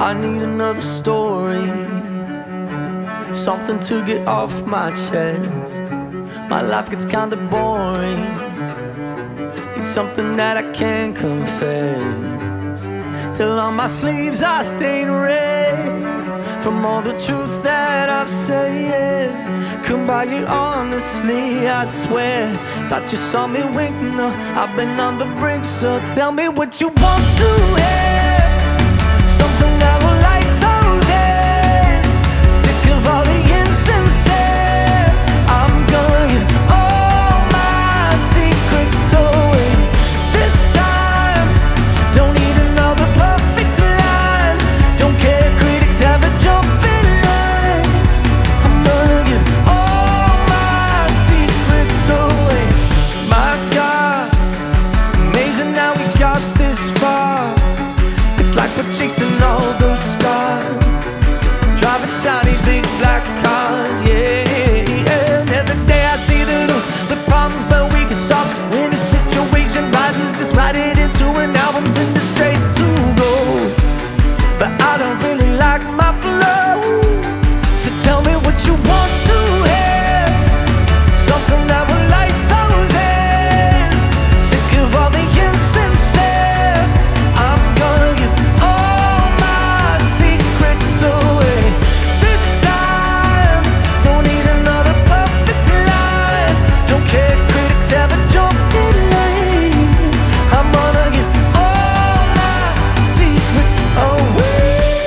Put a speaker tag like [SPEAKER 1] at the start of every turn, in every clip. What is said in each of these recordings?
[SPEAKER 1] I need another story, something to get off my chest. My life gets kinda boring, need something that I can confess. Till on my sleeves I stain red from all the truth that I've said. Come by you honestly, I swear. Thought you saw me winking, I've been on the brink. So tell me what you want to hear, something that will light those ears. Sick of all the insincere, I'm gonna give all my secrets away. This time, don't need another perfect line. Don't care critics ever jump in line. I'm gonna give all my secrets away. My God, amazing how we got this far. It's like we're chasing all those stars, driving shiny big black cars, yeah. And every day I see the news, the problems, but we can solve. When the situation rises, just write it into an album, send it straight to gold. But I don't really like my flow, so tell me what you want to hear, something that will light those ears. Sick of all the insincere, I'm gonna give all my secrets away. This time, don't need another perfect line. Don't care critics ever jump in lane. I'm gonna give all my secrets away.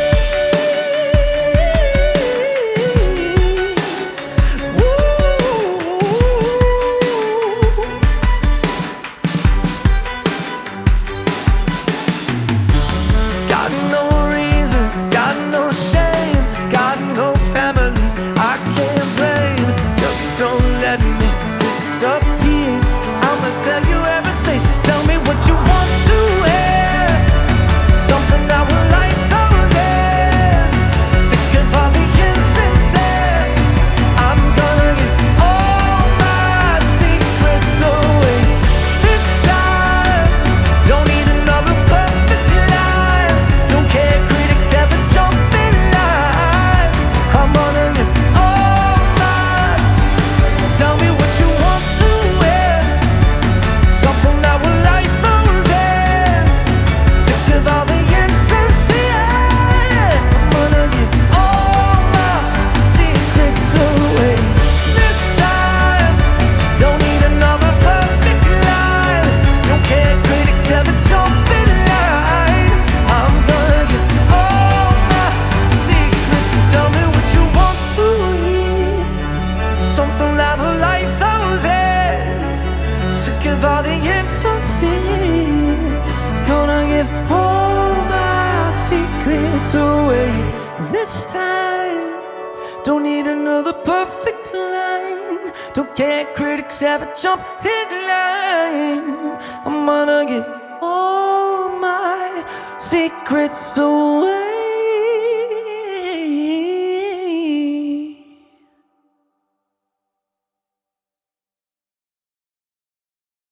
[SPEAKER 1] Got no reason, got no shame, got no family I can't blame. Just don't let me disappear. I'ma tell you everything, tell me what you want to hear, something that will light those ears. Sick of all the insincere, I'm gonna give all my secrets away. This time, don't need another perfect line. Don't care critics ever jump in line. I'm gonna give all my secrets. Tell me what you want to hear, something that will light those ears. Sick of all the insincere, I'm gonna give all my secrets away. This time, don't need another perfect line. Don't care critics ever jump in line. I'm gonna give all my secrets. Tell me what you want to hear, something that'll light those ears. Sick of all the insincere, gonna give all my secrets away. This time, don't need another perfect line. Don't care critics ever jump in line. I'm gonna give all my secrets away.